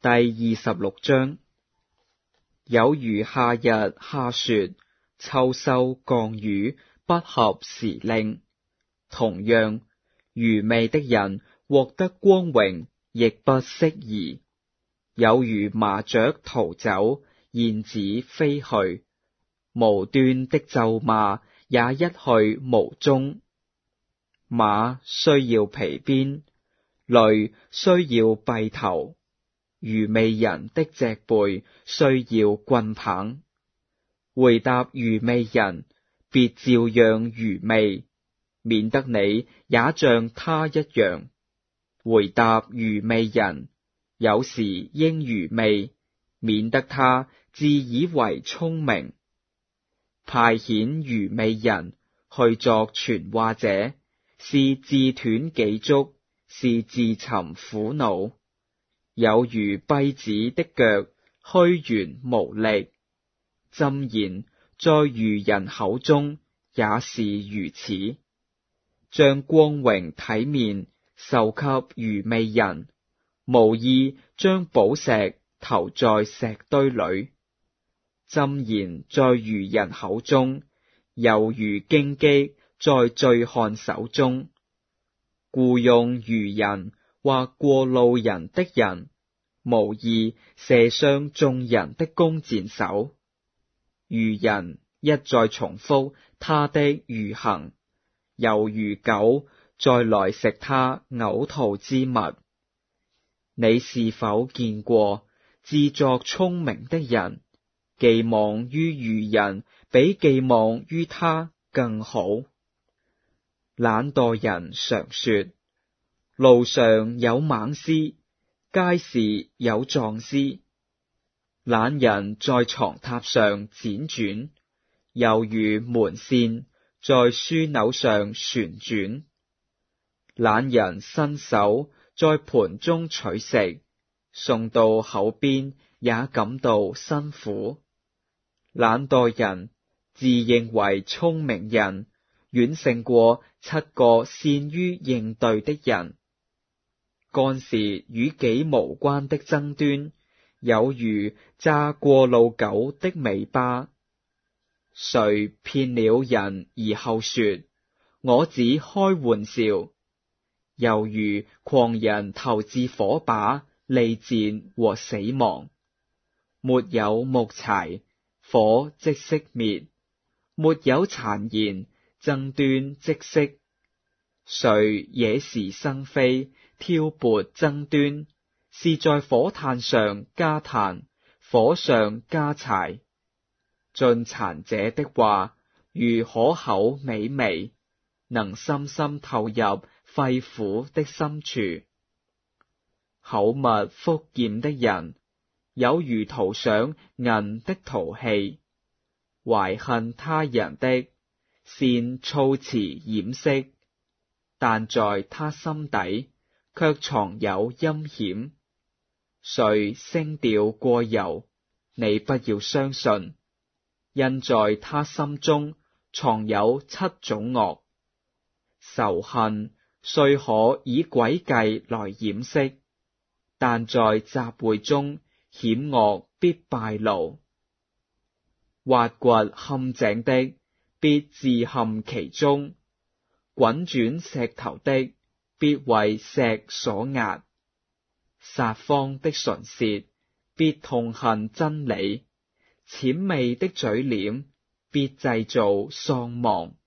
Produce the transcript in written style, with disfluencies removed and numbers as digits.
第26章。有如夏日下雪，秋收降雨，不合時令，同樣，愚昧的人獲得光榮，亦不適宜。有如麻雀逃走，燕子飛去，無端的咒罵也一去無蹤。馬需要皮鞭，驢需要跛頭，愚昧人的脊背需要棍棒。回答愚昧人，別照樣愚昧，免得你也像他一樣。回答愚昧人，有時應愚昧，免得他自以為聰明。派遣愚昧人去作傳話者，是自斷己足，是自尋苦惱。有如跛子的腳，虛圓無力。箴言在愚人口中也是如此。將光榮體面授給愚昧人，無異將寶石投在石堆裏。箴言在愚人口中，猶如荊棘在醉漢手中。僱用愚人或過路人的人，無異射傷眾人的弓箭手。愚人一再重複他的愚行，猶如狗再來食他嘔吐之物。你是否見過自作聰明的人，寄望於愚人比寄望於他更好？懶惰人常說，路上有猛獅，街市有壯獅。懶人在床榻上輾轉，猶如門扇在樞紐上旋轉。懶人伸手在盤中取食，送到口邊也感到辛苦。懶惰人自認為聰明人，遠勝過7個善於應對的人。幹事與己無關的爭端，有如揸過路狗的尾巴。誰騙了人而後說，我只開玩笑？猶如狂人投擲火把，利箭和死亡。沒有木柴，火即熄滅；沒有讒言，爭端即息。誰惹是生非，挑撥爭端，是在火炭上加炭，火上加柴。進讒者的話，如可口美味，能深深透入肺腑的深處。口蜜腹劍的人，有如塗上銀的陶器；懷恨他人的，善措辭掩飾，但在他心底卻藏有陰險。誰聲調過柔，你不要相信，因在他心中藏有7種惡。仇恨雖可以詭計來掩飾，但在集會中險惡必敗露。挖掘陷阱的，必自陷其中；滾轉石頭的，必為石所壓。撒謊的唇舌，必痛恨真理；諂媚的嘴臉，必製造喪亡。